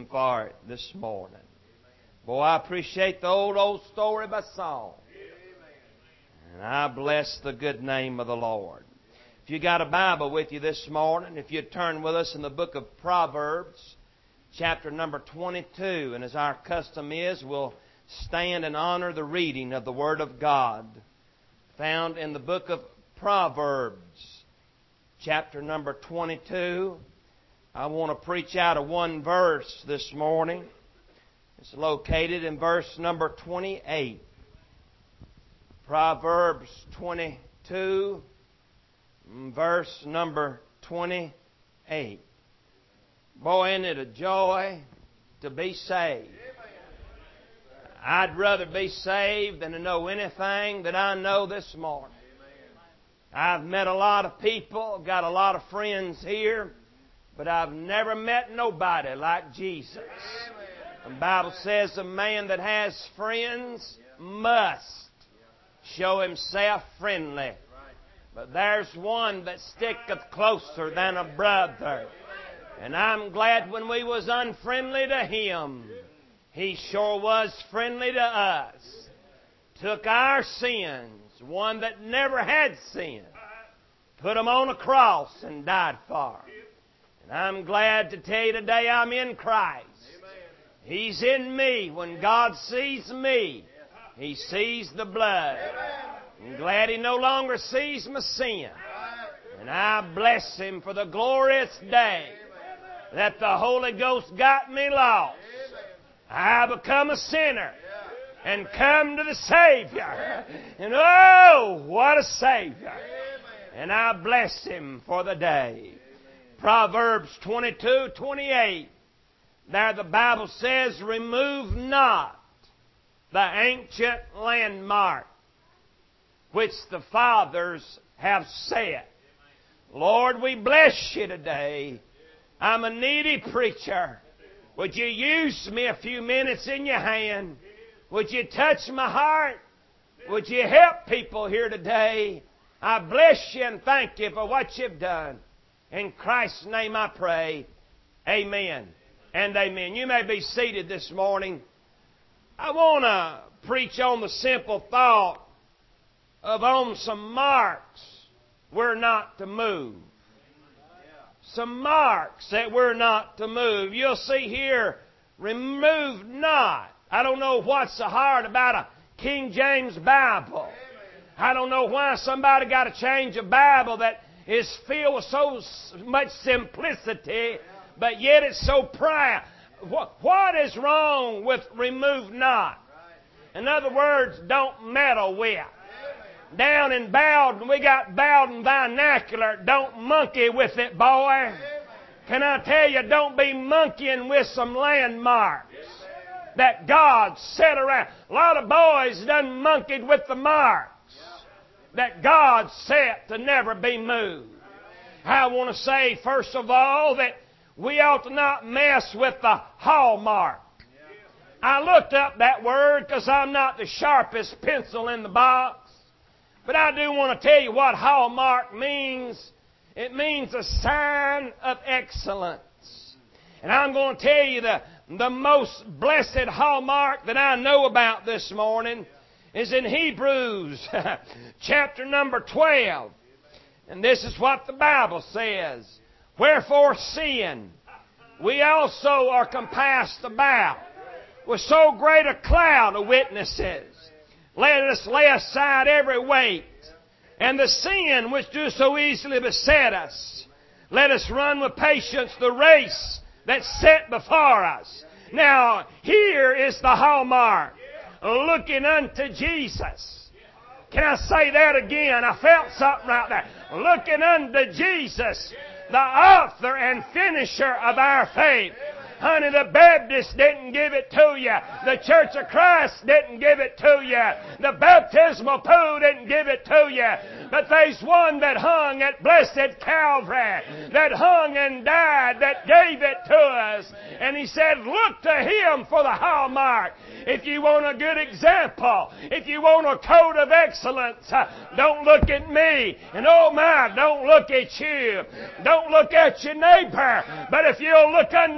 Him for it this morning. Boy, I appreciate the old story by song. And I bless the good name of the Lord. If you got a Bible with you this morning, if you'd turn with us in the book of Proverbs, chapter number 22. And as our custom is, we'll stand and honor the reading of the Word of God, found in the book of Proverbs, chapter number 22. I want to preach out of one verse this morning. It's located in verse number 28. Proverbs 22, verse number 28. Boy, isn't it a joy to be saved. I'd rather be saved than to know anything that I know this morning. I've met a lot of people, got a lot of friends here, but I've never met nobody like Jesus. The Bible says a man that has friends must show himself friendly. But there's one that sticketh closer than a brother. And I'm glad when we was unfriendly to Him, He sure was friendly to us. Took our sins, one that never had sinned, put them on a cross and died for them. And I'm glad to tell you today I'm in Christ. He's in me. When God sees me, He sees the blood. I'm glad He no longer sees my sin. And I bless Him for the glorious day that the Holy Ghost got me lost. I become a sinner and come to the Savior. And oh, what a Savior. And I bless Him for the day. Proverbs 22:28. There the Bible says, remove not the ancient landmark which the fathers have set. Lord, we bless You today. I'm a needy preacher. Would You use me a few minutes in Your hand? Would You touch my heart? Would You help people here today? I bless You and thank You for what You've done. In Christ's name I pray. Amen and amen. You may be seated this morning. I want to preach on the simple thought of on some marks we're not to move. Some marks that we're not to move. You'll see here, remove not. I don't know what's so hard about a King James Bible. I don't know why somebody got to change a Bible that is filled with so much simplicity, but yet it's so proud. What is wrong with remove not? In other words, don't meddle with. Down in Bowden, we got Bowden vernacular. Don't monkey with it, boy. Can I tell you, don't be monkeying with some landmarks that God set around. A lot of boys done monkeyed with the marks that God set to never be moved. I want to say, first of all, that we ought to not mess with the hallmark. I looked up that word because I'm not the sharpest pencil in the box. But I do want to tell you what hallmark means. It means a sign of excellence. And I'm going to tell you the most blessed hallmark that I know about this morning is in Hebrews chapter number 12. And this is what the Bible says. Wherefore seeing we also are compassed about with so great a cloud of witnesses, let us lay aside every weight and the sin which do so easily beset us. Let us run with patience the race that's set before us. Now, here is the hallmark. Looking unto Jesus. Can I say that again? I felt something right there. Looking unto Jesus, the author and finisher of our faith. Honey, the Baptist didn't give it to you. The Church of Christ didn't give it to you. The baptismal pool didn't give it to you. But there's one that hung at blessed Calvary, that hung and died, that gave it to us. And He said, look to Him for the hallmark. If you want a good example, if you want a code of excellence, don't look at me. And oh my, don't look at you. Don't look at your neighbor. But if you'll look unto Jesus,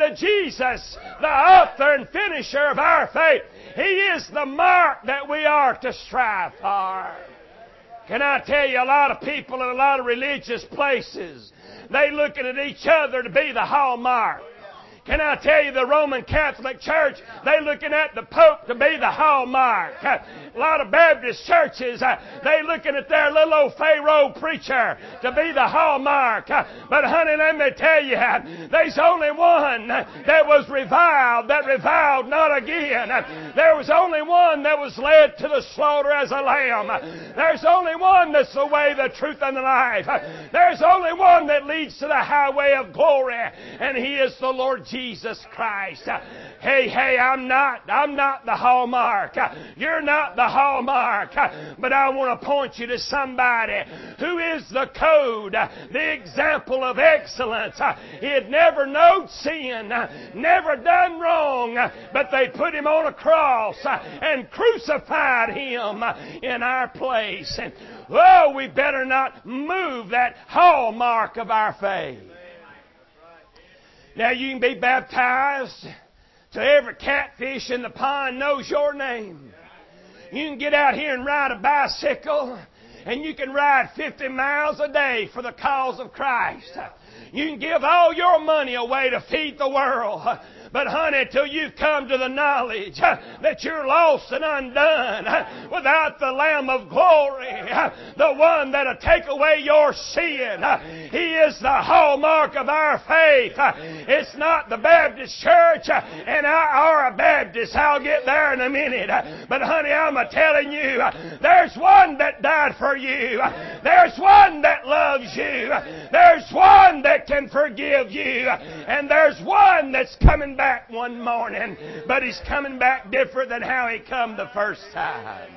Jesus, the author and finisher of our faith. He is the mark that we are to strive for. Can I tell you, a lot of people in a lot of religious places, they looking at each other to be the hallmark. Can I tell you, the Roman Catholic Church, they looking at the Pope to be the hallmark. A lot of Baptist churches, they looking at their little old Pharaoh preacher to be the hallmark. But honey, let me tell you, there's only one that was reviled, that reviled not again. There was only one that was led to the slaughter as a lamb. There's only one that's the way, the truth, and the life. There's only one that leads to the highway of glory, and He is the Lord Jesus Christ. Hey, I'm not the hallmark. You're not the hallmark. But I want to point you to somebody who is the code, the example of excellence. He had never known sin, never done wrong, but they put Him on a cross and crucified Him in our place. And oh, we better not move that hallmark of our faith. Now you can be baptized till every catfish in the pond knows your name. You can get out here and ride a bicycle, and you can ride 50 miles a day for the cause of Christ. You can give all your money away to feed the world. But honey, till you come to the knowledge that you're lost and undone without the Lamb of glory, the one that'll take away your sin, He is the hallmark of our faith. It's not the Baptist church, and I are a Baptist. I'll get there in a minute. But honey, I'm telling you, there's one that died for you. There's one that loves you. There's one that can forgive you. And there's one that's coming back one morning, but He's coming back different than how He come the first time.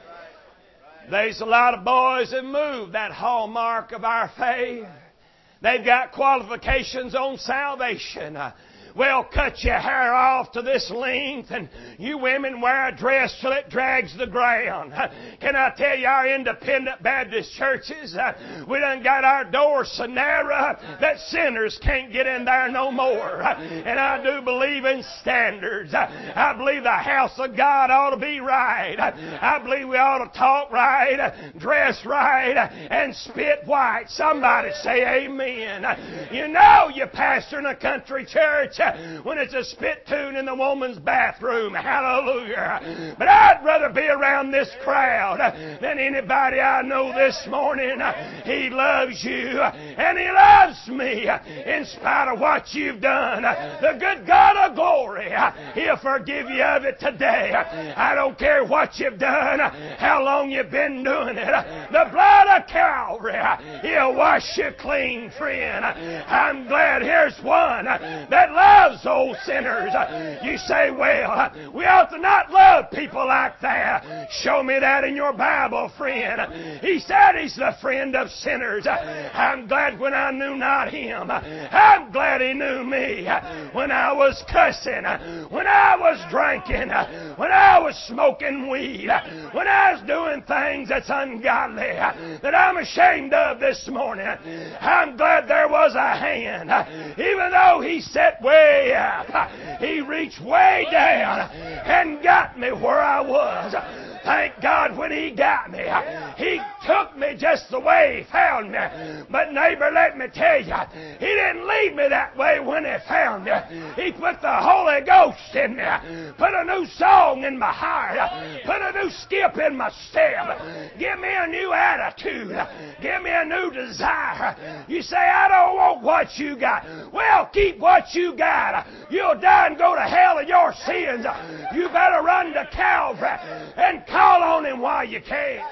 There's a lot of boys that move that hallmark of our faith. They've got qualifications on salvation. Well, cut your hair off to this length, and you women wear a dress till it drags the ground. Can I tell you, our independent Baptist churches, we done got our doors so narrow that sinners can't get in there no more. And I do believe in standards. I believe the house of God ought to be right. I believe we ought to talk right, dress right, and spit white. Somebody say amen. You know you pastor in a country church when it's a spit tune in the woman's bathroom. Hallelujah. But I'd rather be around this crowd than anybody I know this morning. He loves you, and He loves me in spite of what you've done. The good God of glory, He'll forgive you of it today. I don't care what you've done, how long you've been doing it. The blood of Calvary, He'll wash you clean, friend. I'm glad here's one that loves old sinners. You say, well, we ought to not love people like that. Show me that in your Bible, friend. He said He's the friend of sinners. I'm glad when I knew not Him. I'm glad He knew me. When I was cussing, when I was drinking, when I was smoking weed, when I was doing things that's ungodly, that I'm ashamed of this morning. I'm glad there was a hand. Even though He sat way up, He reached way down and got me where I was. Thank God when He got me, He took me just the way He found me. But neighbor, let me tell you, He didn't leave me that way when He found me. He put the Holy Ghost in me, put a new song in my heart, put a new skip in my step, give me a new attitude, give me a new desire. You say, I don't want what you got. Well, keep what you got. You'll die and go to hell in your sins. You better run to Calvary and call on Him while you can.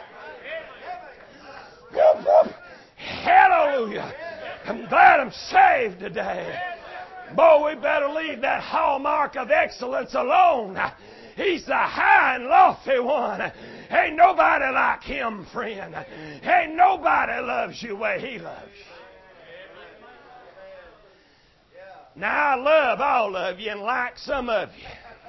Whoop, whoop. Hallelujah. I'm glad I'm saved today. Boy, we better leave that hallmark of excellence alone. He's the high and lofty one. Ain't nobody like Him, friend. Ain't nobody loves you the way He loves you. Now, I love all of you and like some of you.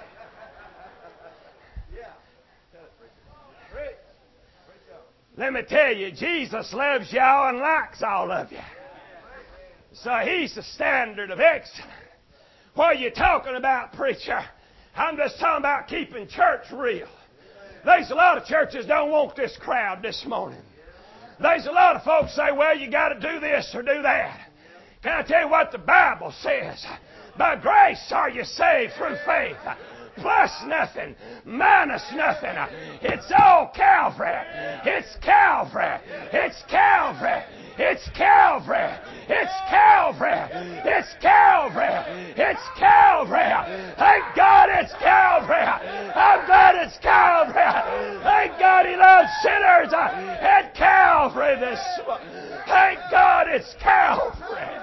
Let me tell you, Jesus loves y'all and likes all of you. So He's the standard of excellence. What are you talking about, preacher? I'm just talking about keeping church real. There's a lot of churches don't want this crowd this morning. There's a lot of folks say, well, you got to do this or do that. Can I tell you what the Bible says? By grace are you saved through faith. Plus nothing, minus nothing. It's all Calvary. It's Calvary. It's Calvary. It's Calvary. It's Calvary. It's Calvary. It's Calvary. Thank God it's Calvary. I'm glad it's Calvary. Thank God He loves sinners at Calvary this morning. Thank God it's Calvary.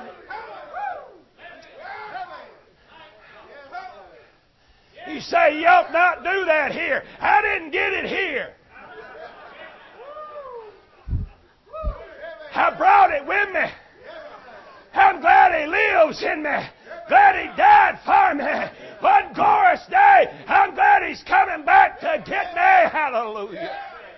You say you ought not do that here. I didn't get it here. I brought it with me. I'm glad He lives in me. Glad He died for me. One glorious day, I'm glad He's coming back to get me. Hallelujah.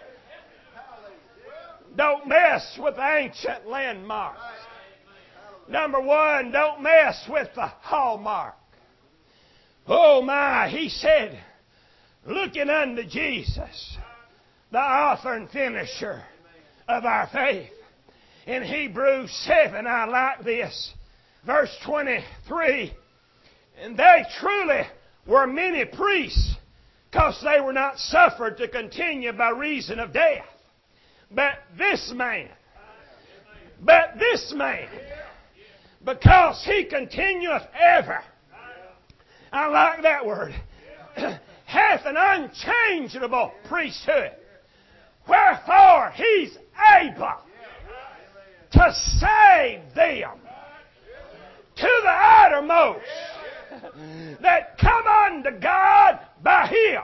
Don't mess with the ancient landmarks. Number one, don't mess with the hallmark. Oh my, he said, looking unto Jesus, the author and finisher of our faith. In Hebrews 7, I like this. Verse 23, and they truly were many priests, because they were not suffered to continue by reason of death. But this man, because he continueth ever, I like that word, hath an unchangeable priesthood. Wherefore He's able to save them to the uttermost that come unto God by Him,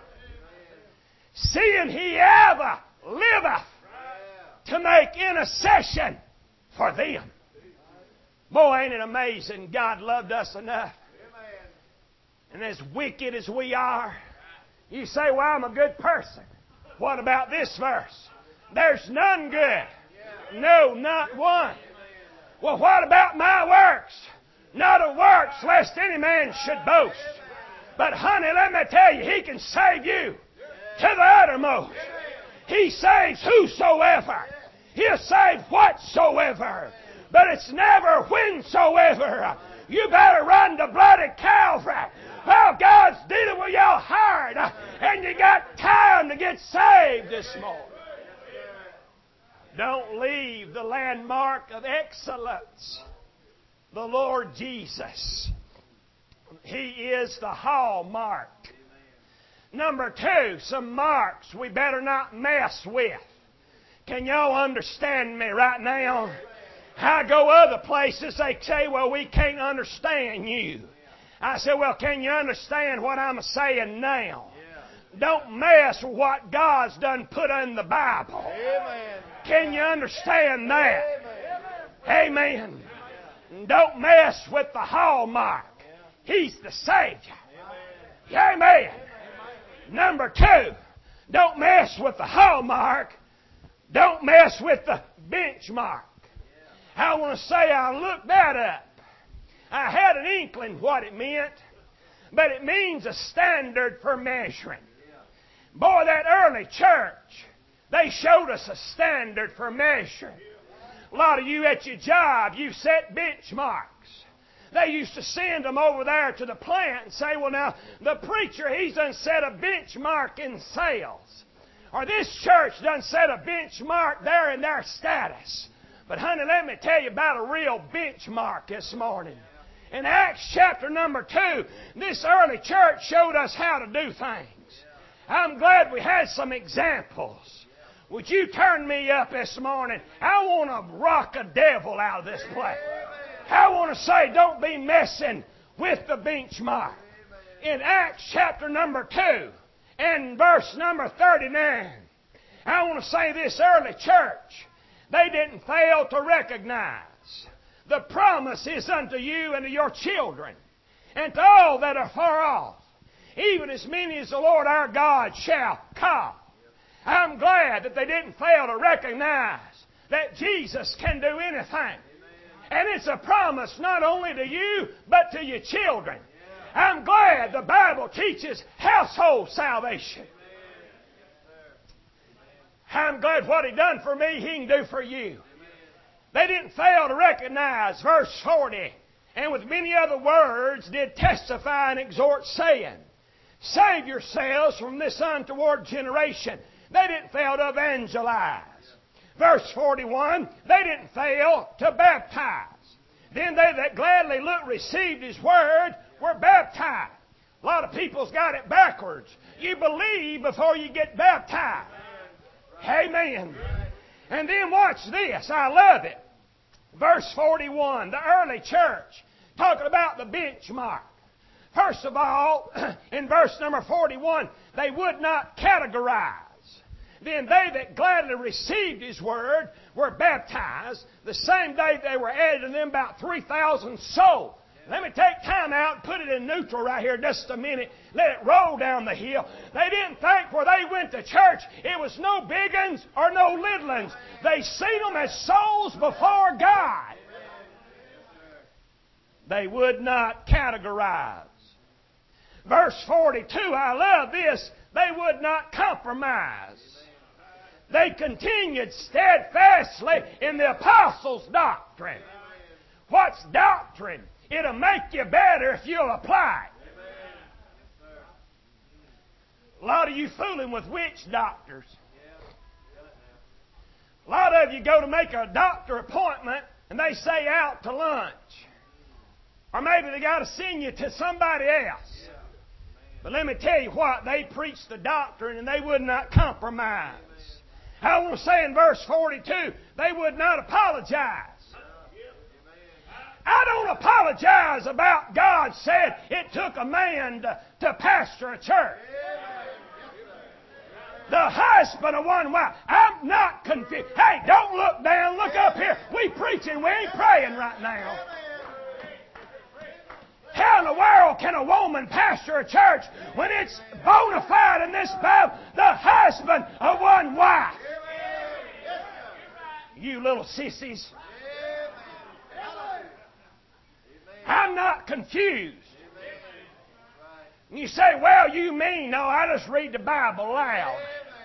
seeing He ever liveth to make intercession for them. Boy, ain't it amazing God loved us enough. And as wicked as we are, you say, well, I'm a good person. What about this verse? There's none good. No, not one. Well, what about my works? Not of works, lest any man should boast. But honey, let me tell you, He can save you to the uttermost. He saves whosoever. He'll save whatsoever. But it's never whensoever. You better run to bloody Calvary. Well, God's dealing with your heart, and you got time to get saved this morning. Don't leave the landmark of excellence, the Lord Jesus. He is the hallmark. Number two, some marks we better not mess with. Can y'all understand me right now? I go other places, they say, well, we can't understand you. I said, well, can you understand what I'm saying now? Don't mess with what God's done put in the Bible. Amen. Can you understand that? Amen. Amen. Don't mess with the hallmark. He's the Savior. Amen. Amen. Number two, don't mess with the hallmark. Don't mess with the benchmark. I want to say I looked that up. I had an inkling what it meant, but it means a standard for measuring. Boy, that early church, they showed us a standard for measuring. A lot of you at your job, you set benchmarks. They used to send them over there to the plant and say, well, now, the preacher, he's done set a benchmark in sales. Or this church done set a benchmark there in their status. But, honey, let me tell you about a real benchmark this morning. In Acts chapter number 2, this early church showed us how to do things. I'm glad we had some examples. Would you turn me up this morning? I want to rock a devil out of this place. I want to say, don't be messing with the benchmark. In Acts chapter number 2 and verse number 39, I want to say this early church, they didn't fail to recognize the promise is unto you and to your children and to all that are far off, even as many as the Lord our God shall call. I'm glad that they didn't fail to recognize that Jesus can do anything. And it's a promise not only to you, but to your children. I'm glad the Bible teaches household salvation. I'm glad what He done for me, He can do for you. They didn't fail to recognize verse 40. And with many other words did testify and exhort, saying, save yourselves from this untoward generation. They didn't fail to evangelize. Verse 41, they didn't fail to baptize. Then they that gladly received His word were baptized. A lot of people's got it backwards. You believe before you get baptized. Amen. And then watch this. I love it. Verse 41, the early church, talking about the benchmark. First of all, in verse number 41, they would not categorize. Then they that gladly received His word were baptized. The same day they were added to them about 3,000 souls. Let me take time out and put it in neutral right here just a minute. Let it roll down the hill. They didn't think where they went to church it was no big uns or no little uns. They seen them as souls before God. They would not categorize. Verse 42, I love this. They would not compromise. They continued steadfastly in the apostles' doctrine. What's doctrine? It'll make you better if you'll apply it. A lot of you fooling with witch doctors. A lot of you go to make a doctor appointment and they say out to lunch. Or maybe they got to send you to somebody else. But let me tell you what, they preached the doctrine and they would not compromise. I want to say in verse 42, they would not apologize. I don't apologize about God said it took a man to pastor a church. The husband of one wife. I'm not confused. Hey, don't look down. Look up here. We preaching. We ain't praying right now. How in the world can a woman pastor a church when it's bona fide in this Bible, the husband of one wife? You little sissies. I'm not confused. And you say, well, you mean, no, I just read the Bible loud.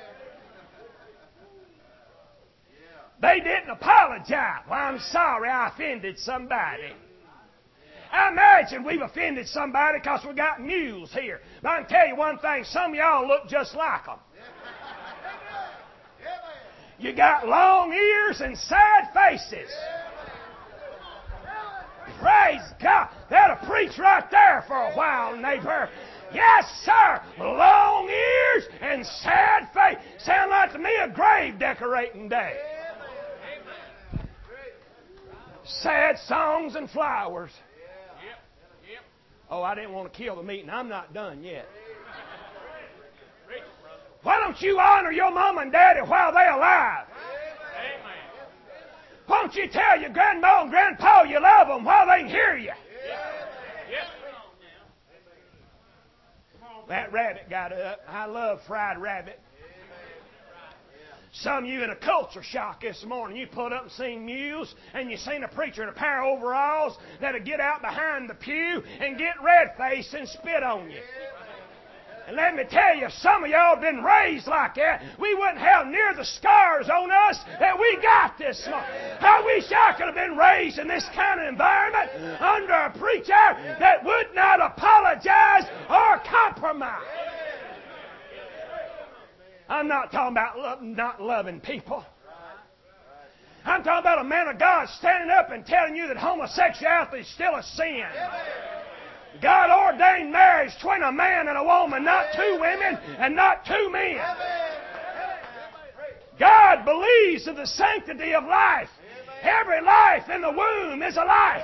They didn't apologize. Well, I'm sorry I offended somebody. I imagine we've offended somebody because we got mules here. But I can tell you one thing, some of y'all look just like them. You got long ears and sad faces. Praise God. That'll preach right there for a while, neighbor. Yes, sir. Long ears and sad face. Sound like to me a grave decorating day. Sad songs and flowers. Oh, I didn't want to kill the meeting. I'm not done yet. Why don't you honor your mom and daddy while they're alive? Why don't you tell your grandma and grandpa you love them while they can hear you? That rabbit got up. I love fried rabbit. Some of you in a culture shock this morning. You pulled up and seen mules, and you seen a preacher in a pair of overalls that'll get out behind the pew and get red-faced and spit on you. And let me tell you, some of y'all have been raised like that. We wouldn't have near the scars on us that we got this morning. I wish I could have been raised in this kind of environment under a preacher that would not apologize or compromise. I'm not talking about not loving people. I'm talking about a man of God standing up and telling you that homosexuality is still a sin. God ordained marriage between a man and a woman, not two women and not two men. God believes in the sanctity of life. Every life in the womb is a life.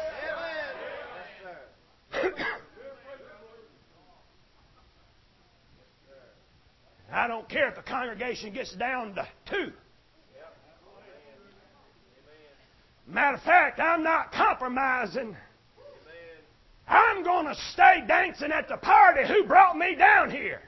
I don't care if the congregation gets down to 2. Matter of fact, I'm not compromising. I'm going to stay dancing at the party who brought me down here.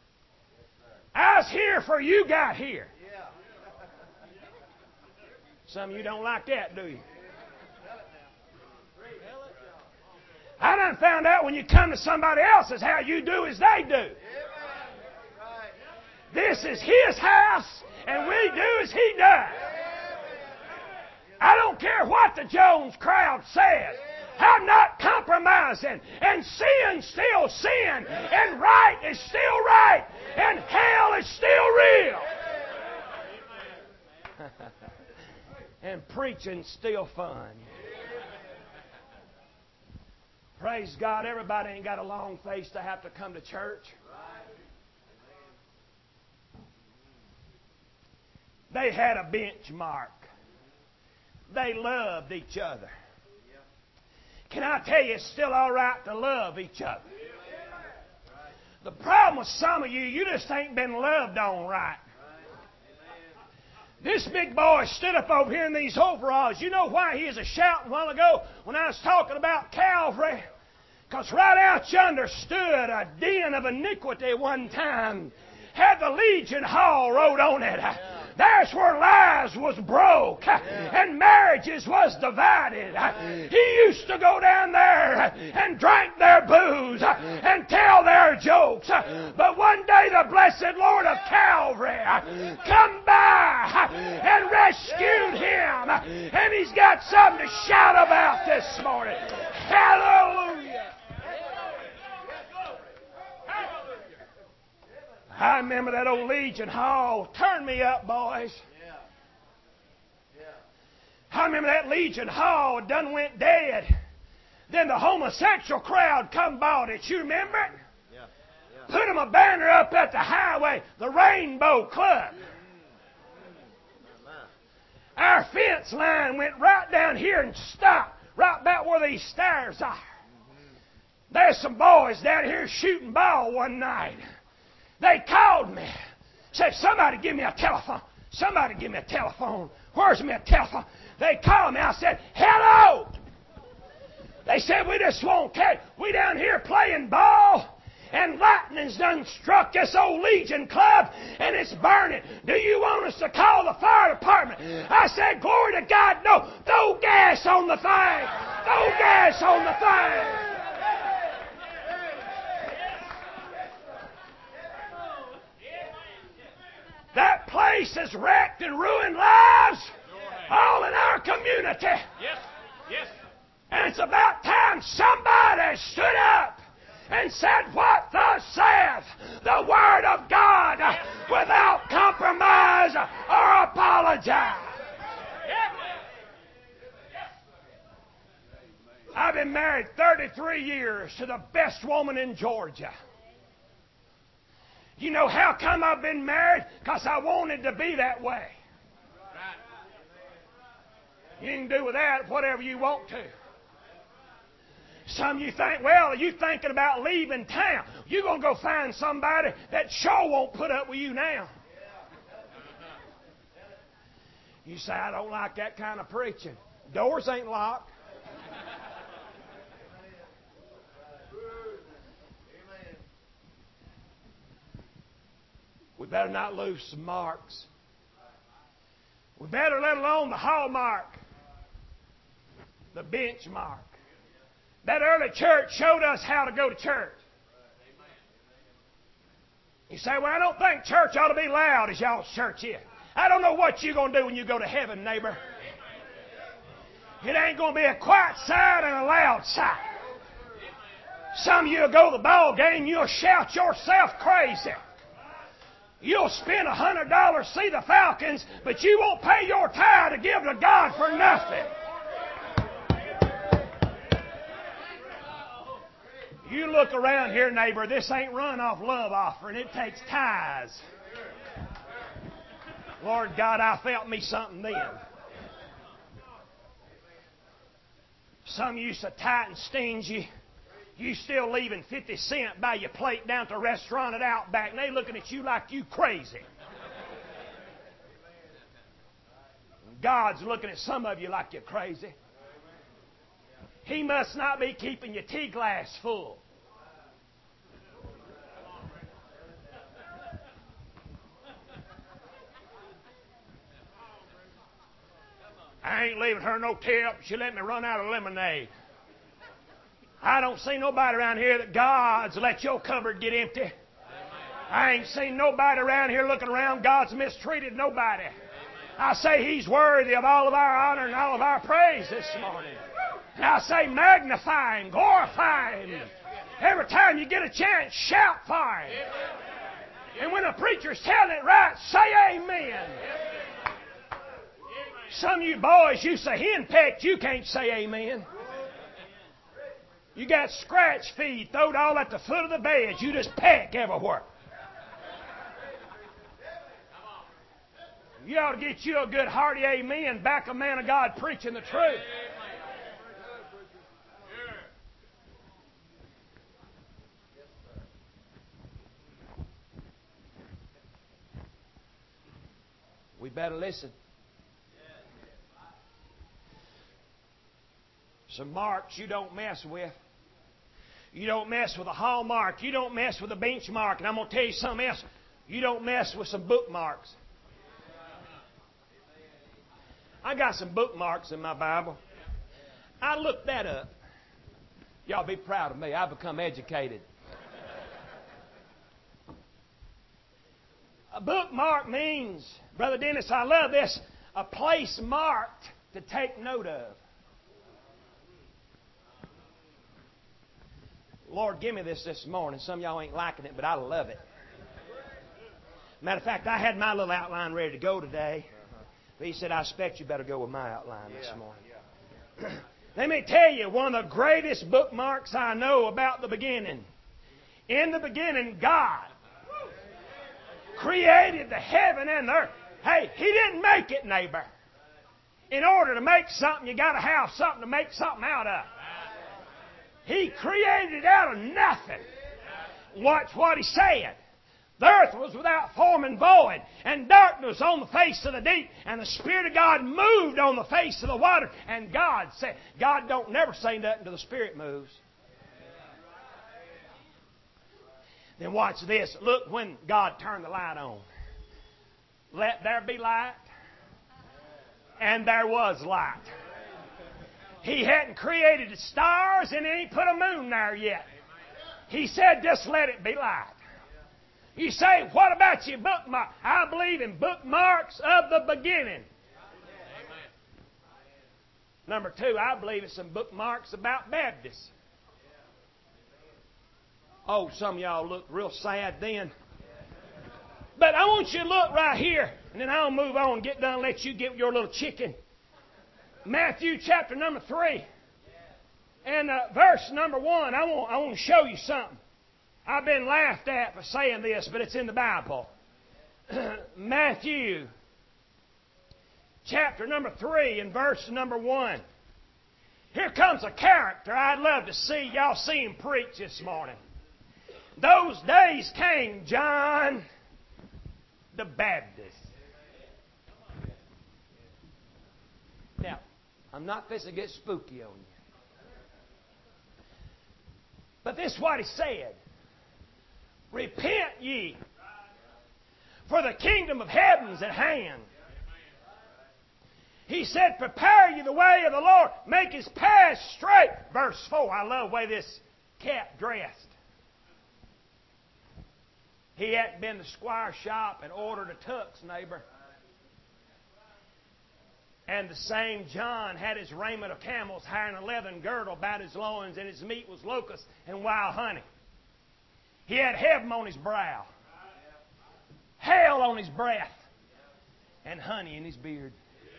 I was here for you got here. Some of you don't like that, do you? I done found out when you come to somebody else's, how you do as they do. This is his house, and we do as he does. I don't care what the Jones crowd says. I'm not compromising. And sin's still sin. And right is still right. And hell is still real. And preaching's still fun. Praise God, everybody ain't got a long face to have to come to church. They had a benchmark. They loved each other. Can I tell you, it's still all right to love each other. The problem with some of you, you just ain't been loved on right. This big boy stood up over here in these overalls. You know why he was a shouting a while ago when I was talking about Calvary? Because right out yonder stood a den of iniquity one time. Had the Legion Hall wrote on it. There's where lives was broke and marriages was divided. He used to go down there and drink their booze and tell their jokes. But one day the blessed Lord of Calvary come by and rescued him. And he's got something to shout about this morning. Hallelujah. I remember that old Legion Hall. Turn me up, boys. I remember that Legion Hall done went dead. Then the homosexual crowd come bought it. You remember it? Put them a banner up at the highway, the Rainbow Club. Our fence line went right down here and stopped right about where these stairs are. There's some boys down here shooting ball one night. They called me. Said, somebody give me a telephone. Somebody give me a telephone. Where's my telephone? They called me. I said, hello. They said, we just won't care. We down here playing ball, and lightning's done struck this old Legion Club, and it's burning. Do you want us to call the fire department? I said, glory to God, no. Throw gas on the thing. Throw gas on the thing. That place has wrecked and ruined lives all in our community. Yes. And it's about time somebody stood up and said, what thus saith the Word of God without compromise or apologize. I've been married 33 years to the best woman in Georgia. You know how come I've been married? Because I wanted to be that way. You can do with that whatever you want to. Some of you think, well, you thinking about leaving town. You're going to go find somebody that sure won't put up with you now. You say, I don't like that kind of preaching. Doors ain't locked. We better not lose some marks. We better let alone the hallmark, the benchmark. That early church showed us how to go to church. You say, well, I don't think church ought to be loud as y'all's church is. I don't know what you're going to do when you go to heaven, neighbor. It ain't going to be a quiet side and a loud side. Some of you will go to the ball game, you'll shout yourself crazy. You'll spend $100 to see the Falcons, but you won't pay your tithe to give to God for nothing. You look around here, neighbor, this ain't run off love offering. It takes tithes. Lord God, I felt me something then. Some of you so tight and stingy, you still leaving 50 cents by your plate down at the restaurant at Outback, and they looking at you like you crazy. God's looking at some of you like you're crazy. He must not be keeping your tea glass full. I ain't leaving her no tip. She let me run out of lemonade. I don't see nobody around here that God's let your cupboard get empty. I ain't seen nobody around here looking around. God's mistreated nobody. I say He's worthy of all of our honor and all of our praise this morning. And I say magnify Him, glorify Him. Every time you get a chance, shout for Him. And when a preacher's telling it right, say amen. Some of you boys, you say henpecked, you can't say amen. You got scratch feet, throwed all at the foot of the bed. You just peck everywhere. You ought to get you a good hearty amen, back a man of God preaching the truth. We better listen. Some marks you don't mess with. You don't mess with a hallmark. You don't mess with a benchmark. And I'm going to tell you something else. You don't mess with some bookmarks. I got some bookmarks in my Bible. I looked that up. Y'all be proud of me. I've become educated. A bookmark means, Brother Dennis, I love this, a place marked to take note of. Lord, give me this morning. Some of y'all ain't liking it, but I love it. Matter of fact, I had my little outline ready to go today. But He said, I expect you better go with my outline this morning. Let me tell you, one of the greatest bookmarks I know about the beginning. In the beginning, God created the heaven and the earth. Hey, He didn't make it, neighbor. In order to make something, you got to have something to make something out of. He created it out of nothing. Watch what He said. The earth was without form and void, and darkness on the face of the deep, and the Spirit of God moved on the face of the water. And God said, God don't never say nothing until the Spirit moves. Then watch this. Look when God turned the light on. Let there be light. And there was light. He hadn't created the stars and He ain't put a moon there yet. He said, just let it be light. You say, what about your bookmark? I believe in bookmarks of the beginning. Number two, I believe in some bookmarks about Baptists. Oh, some of y'all look real sad then. But I want you to look right here, and then I'll move on and get done and let you get your little chicken. Matthew chapter number 3 and verse number 1. I want to show you something. I've been laughed at for saying this, but it's in the Bible. Matthew chapter number 3 and verse number 1. Here comes a character I'd love to see. Y'all see him preach this morning. Those days came John the Baptist. Now, I'm not fixing to get spooky on you. But this is what he said. Repent ye, for the kingdom of heaven's at hand. He said, prepare ye the way of the Lord. Make His path straight. Verse 4. I love the way this cat dressed. He hadn't been to the squire shop and ordered a tux, neighbor. And the same John had his raiment of camel's hair and a leathern girdle about his loins, and his meat was locusts and wild honey. He had heaven on his brow, hell on his breath, and honey in his beard.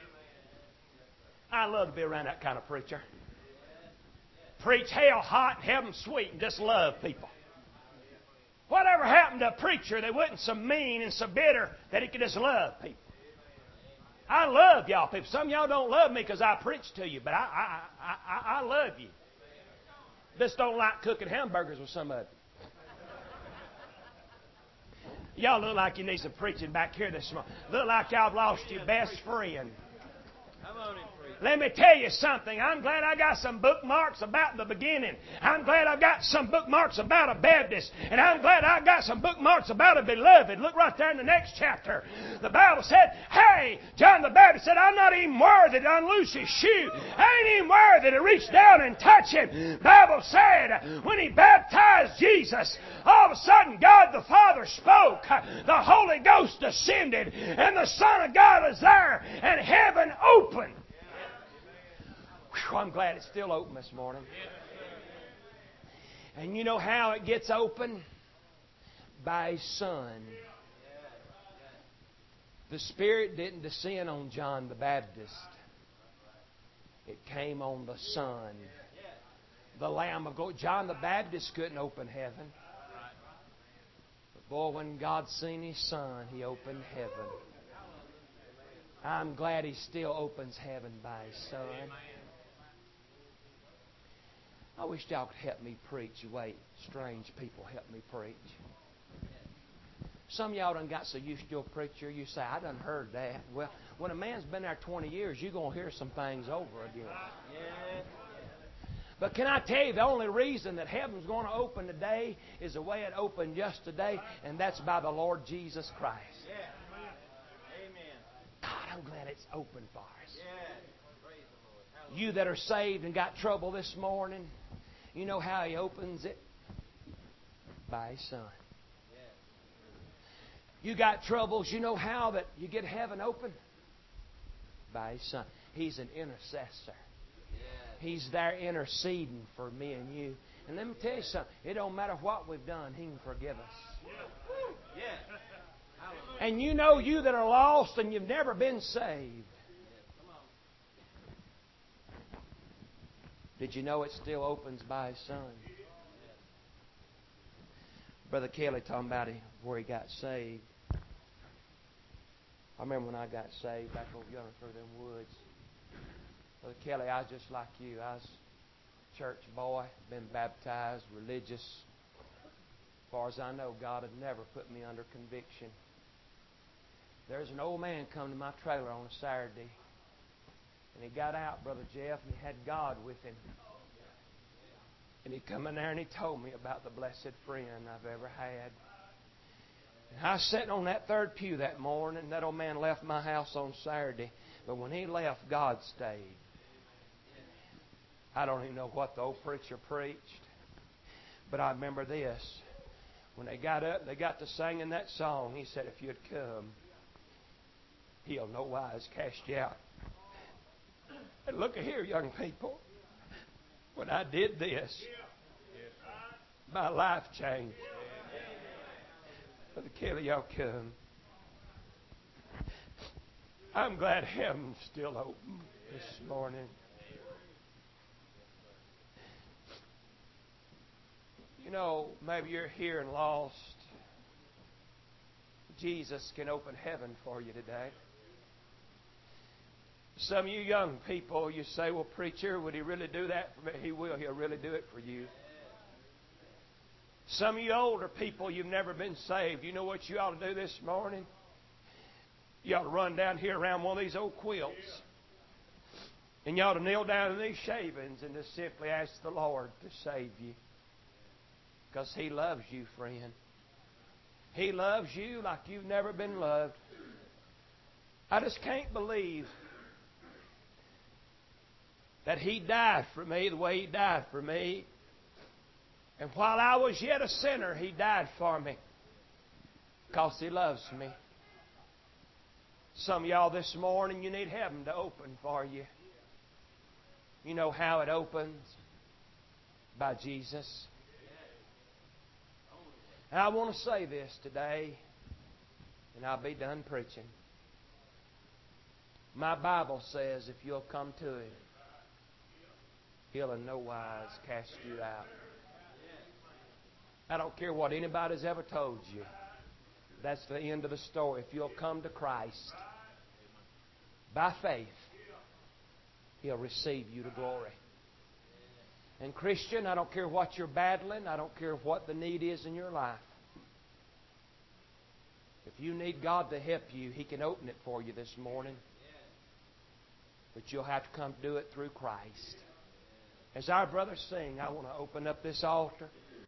I love to be around that kind of preacher. Preach hell hot and heaven sweet and just love people. Whatever happened to a preacher that wasn't so mean and so bitter that he could just love people? I love y'all people. Some of y'all don't love me because I preach to you, but I love you. Just don't like cooking hamburgers with some of you. Y'all look like you need some preaching back here this morning. Look like y'all have lost your best friend. Come on in, preach. Let me tell you something. I'm glad I got some bookmarks about the beginning. I'm glad I've got some bookmarks about a Baptist. And I'm glad I got some bookmarks about a beloved. Look right there in the next chapter. The Bible said, hey, John the Baptist said, I'm not even worthy to unloose his shoe. I ain't even worthy to reach down and touch him. The Bible said, when he baptized Jesus, all of a sudden God the Father spoke. The Holy Ghost descended. And the Son of God was there. And heaven opened. Whew, I'm glad it's still open this morning. And you know how it gets open? By His Son. The Spirit didn't descend on John the Baptist. It came on the Son. The Lamb of God. John the Baptist couldn't open heaven. But boy, when God seen His Son, He opened heaven. I'm glad He still opens heaven by His Son. I wish y'all could help me preach the way strange people help me preach. Some of y'all done got so used to your preacher, you say, I done heard that. Well, when a man's been there 20 years, you're going to hear some things over again. But can I tell you, the only reason that heaven's going to open today is the way it opened yesterday, and that's by the Lord Jesus Christ. God, I'm glad it's open for us. You that are saved and got trouble this morning, you know how He opens it? By His Son. You got troubles, you know how that you get heaven open? By His Son. He's an intercessor. He's there interceding for me and you. And let me tell you something. It don't matter what we've done, He can forgive us. And you know, you that are lost and you've never been saved, did you know it still opens by His Son? Brother Kelly talking about where he got saved. I remember when I got saved back over yonder through them woods. Brother Kelly, I was just like you. I was a church boy, been baptized, religious. As far as I know, God had never put me under conviction. There's an old man come to my trailer on a Saturday. And he got out, Brother Jeff, and he had God with him. And he come in there and he told me about the blessed friend I've ever had. And I was sitting on that third pew that morning, and that old man left my house on Saturday. But when he left, God stayed. I don't even know what the old preacher preached. But I remember this. When they got up, they got to singing that song. He said, if you'd come, He'll no wise cast you out. And look at here, young people. When I did this, my life changed. Brother Kelly, y'all come. I'm glad heaven's still open this morning. You know, maybe you're here and lost. Jesus can open heaven for you today. Some of you young people, you say, well, preacher, would He really do that for me? He will. He'll really do it for you. Some of you older people, you've never been saved. You know what you ought to do this morning? You ought to run down here around one of these old quilts. And you ought to kneel down in these shavings and just simply ask the Lord to save you. Because He loves you, friend. He loves you like you've never been loved. I just can't believe that He died for me the way He died for me. And while I was yet a sinner, He died for me. Because He loves me. Some of y'all this morning, you need heaven to open for you. You know how it opens? By Jesus. And I want to say this today, and I'll be done preaching. My Bible says if you'll come to Him, He'll in no wise cast you out. I don't care what anybody's ever told you. That's the end of the story. If you'll come to Christ by faith, He'll receive you to glory. And Christian, I don't care what you're battling. I don't care what the need is in your life. If you need God to help you, He can open it for you this morning. But you'll have to come do it through Christ. As our brothers sing, I want to open up this altar.